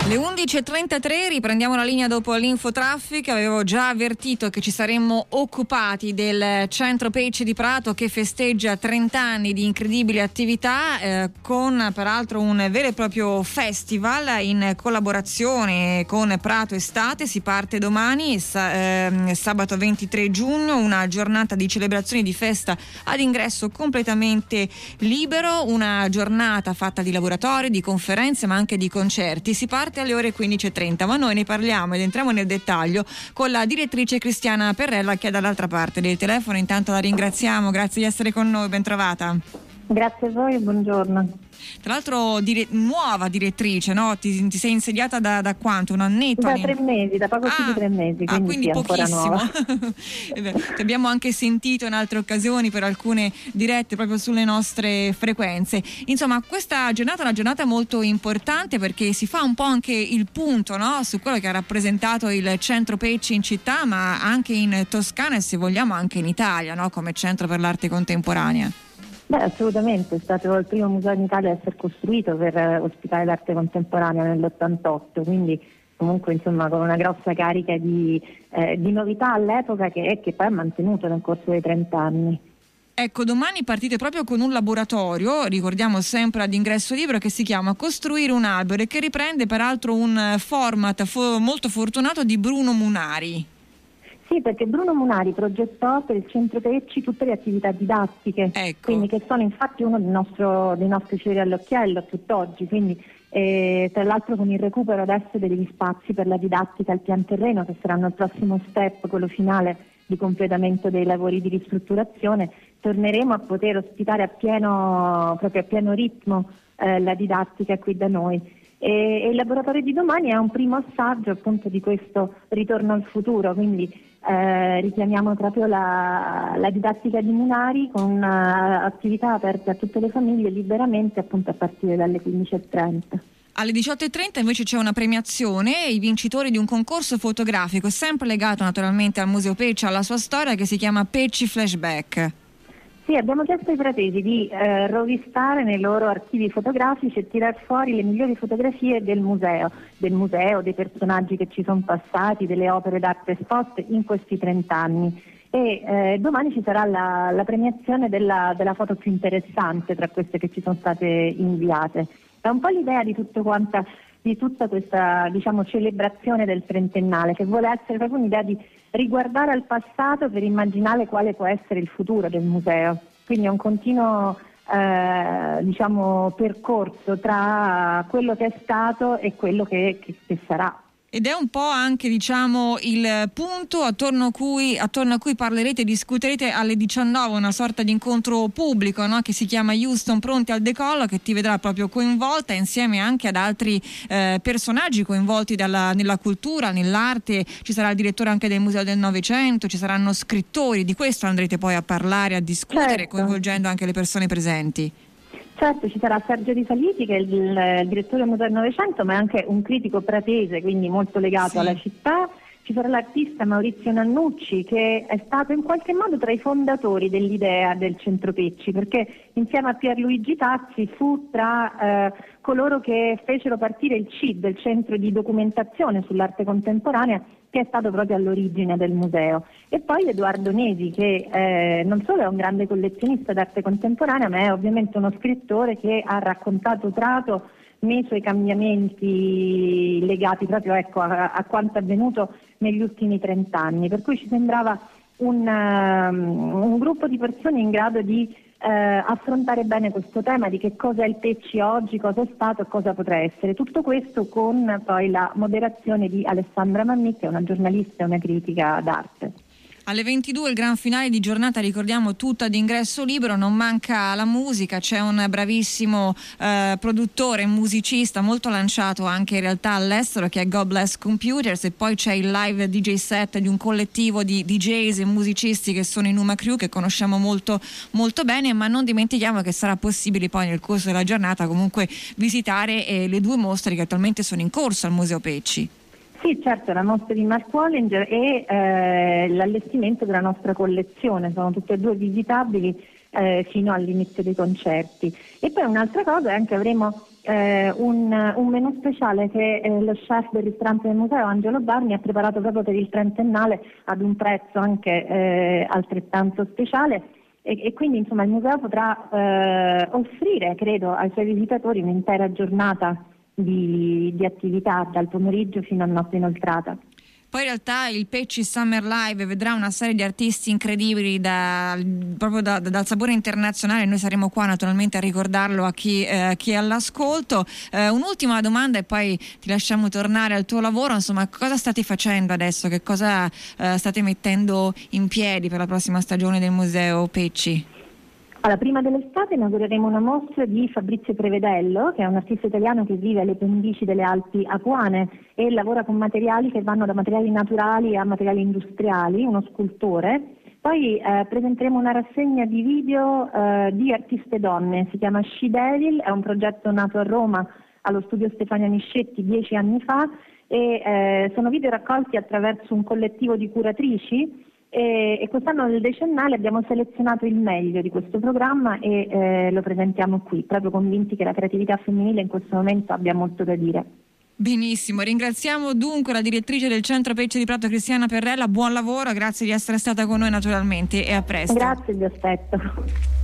Le 11.33, riprendiamo la linea dopo l'infotraffic. Avevo già avvertito che ci saremmo occupati del centro Pecci di Prato, che festeggia 30 anni di incredibili attività, con peraltro un vero e proprio festival in collaborazione con Prato Estate. Si parte domani, sabato 23 giugno, una giornata di celebrazioni di festa ad ingresso completamente libero, una giornata fatta di laboratori, di conferenze ma anche di concerti. Si parte alle ore 15.30, ma noi ne parliamo ed entriamo nel dettaglio con la direttrice Cristiana Perrella, che è dall'altra parte del telefono. Intanto la ringraziamo, grazie di essere con noi, ben trovata. Grazie a voi e buongiorno. Tra l'altro nuova direttrice, no? Ti sei insediata da quanto? Un annetto? Da 3 mesi, da poco più di 3 mesi, quindi sì, pochissimo. Ancora nuova. Ti abbiamo anche sentito in altre occasioni per alcune dirette proprio sulle nostre frequenze. Insomma, questa giornata è una giornata molto importante perché si fa un po' anche il punto, no? Su quello che ha rappresentato il centro Pecci in città, ma anche in Toscana e, se vogliamo, anche in Italia, no? Come centro per l'arte contemporanea. Beh, assolutamente, è stato il primo museo in Italia a essere costruito per ospitare l'arte contemporanea nell'88, quindi comunque insomma con una grossa carica di novità all'epoca che poi ha mantenuto nel corso dei 30 anni. Ecco, domani partite proprio con un laboratorio, ricordiamo sempre ad ingresso libero, che si chiama Costruire un albero e che riprende peraltro un format molto fortunato di Bruno Munari. Sì, perché Bruno Munari progettò per il centro Pecci tutte le attività didattiche, ecco. Quindi che sono infatti uno dei nostri fiori all'occhiello tutt'oggi, quindi tra l'altro con il recupero adesso degli spazi per la didattica al pian terreno, che saranno il prossimo step, quello finale di completamento dei lavori di ristrutturazione, torneremo a poter ospitare proprio a pieno ritmo la didattica qui da noi. E il laboratorio di domani è un primo assaggio appunto di questo ritorno al futuro, quindi richiamiamo proprio la didattica di Munari con attività aperte a tutte le famiglie liberamente, appunto a partire dalle 15.30. Alle 18.30 invece c'è una premiazione, i vincitori di un concorso fotografico sempre legato naturalmente al Museo Pecci, alla sua storia, che si chiama Pecci Flashback. Sì, abbiamo chiesto ai pratesi di rovistare nei loro archivi fotografici e tirar fuori le migliori fotografie del museo, dei personaggi che ci sono passati, delle opere d'arte esposte in questi 30 anni. E domani ci sarà la premiazione della foto più interessante tra queste che ci sono state inviate. È un po' l'idea di tutta questa, diciamo, celebrazione del trentennale, che vuole essere proprio un'idea di riguardare al passato per immaginare quale può essere il futuro del museo. Quindi è un continuo percorso tra quello che è stato e quello che sarà. Ed è un po' anche, diciamo, il punto attorno a cui parlerete e discuterete alle 19, una sorta di incontro pubblico, no? Che si chiama Houston Pronti al Decollo, che ti vedrà proprio coinvolta insieme anche ad altri personaggi coinvolti nella cultura, nell'arte. Ci sarà il direttore anche del Museo del Novecento, ci saranno scrittori, di questo andrete poi a parlare, a discutere, certo, coinvolgendo anche le persone presenti. Certo, ci sarà Sergio Di Saliti, che è il direttore del Museo del Novecento, ma è anche un critico pratese, quindi molto legato alla città. Ci sarà l'artista Maurizio Nannucci, che è stato in qualche modo tra i fondatori dell'idea del centro Pecci, perché insieme a Pierluigi Tazzi fu tra coloro che fecero partire il CID, il Centro di Documentazione sull'Arte Contemporanea, che è stato proprio all'origine del museo. E poi Edoardo Nesi, che non solo è un grande collezionista d'arte contemporanea, ma è ovviamente uno scrittore che ha raccontato Prato nei suoi cambiamenti legati proprio a quanto è avvenuto negli ultimi 30 anni. Per cui ci sembrava un gruppo di persone in grado di affrontare bene questo tema di che cosa è il Pecci oggi, cosa è stato e cosa potrà essere. Tutto questo con poi la moderazione di Alessandra Mammì, che è una giornalista e una critica d'arte. Alle 22 il gran finale di giornata, ricordiamo, tutta ad ingresso libero, non manca la musica, c'è un bravissimo produttore, musicista molto lanciato anche in realtà all'estero, che è God Bless Computers, e poi c'è il live DJ set di un collettivo di DJs e musicisti che sono i Numa Crew, che conosciamo molto, molto bene, ma non dimentichiamo che sarà possibile poi nel corso della giornata comunque visitare le 2 mostre che attualmente sono in corso al Museo Pecci. Sì, certo, la mostra di Mark Wallinger e l'allestimento della nostra collezione, sono tutte e 2 visitabili fino all'inizio dei concerti. E poi un'altra cosa è anche avremo un menù speciale che lo chef del ristorante del museo, Angelo Barni, ha preparato proprio per il trentennale ad un prezzo anche altrettanto speciale, e quindi insomma il museo potrà offrire, credo, ai suoi visitatori un'intera giornata di attività dal pomeriggio fino a notte inoltrata. Poi in realtà il Pecci Summer Live vedrà una serie di artisti incredibili proprio dal sapore internazionale. Noi saremo qua naturalmente a ricordarlo a chi è all'ascolto. Un'ultima domanda e poi ti lasciamo tornare al tuo lavoro. Insomma, cosa state facendo adesso? Che cosa state mettendo in piedi per la prossima stagione del Museo Pecci? Alla prima dell'estate inaugureremo una mostra di Fabrizio Prevedello, che è un artista italiano che vive alle pendici delle Alpi Apuane e lavora con materiali che vanno da materiali naturali a materiali industriali, uno scultore. Poi presenteremo una rassegna di video di artiste donne, si chiama She Devil, è un progetto nato a Roma allo studio Stefania Niscetti 10 anni fa, e sono video raccolti attraverso un collettivo di curatrici. E quest'anno nel decennale abbiamo selezionato il meglio di questo programma e lo presentiamo qui, proprio convinti che la creatività femminile in questo momento abbia molto da dire. Benissimo, ringraziamo dunque la direttrice del Centro Pecci di Prato, Cristiana Perrella. Buon lavoro, grazie di essere stata con noi naturalmente, e a presto. Grazie, vi aspetto.